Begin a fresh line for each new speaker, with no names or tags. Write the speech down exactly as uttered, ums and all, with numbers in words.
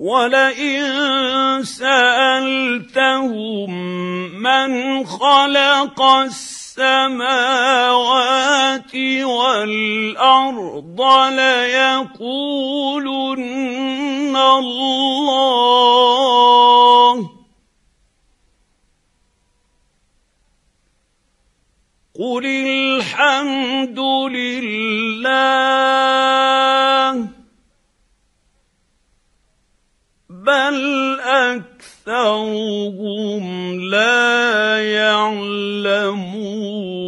وَلَئِن سَأَلْتَهُم مَّنْ خَلَقَ السَّمَاوَاتِ وَالْأَرْضَ لَيَقُولُنَّ اللَّهُ قُلِ الْحَمْدُ لِلَّهِ بَلْ أَكْثَرُهُمْ لَا يَعْلَمُونَ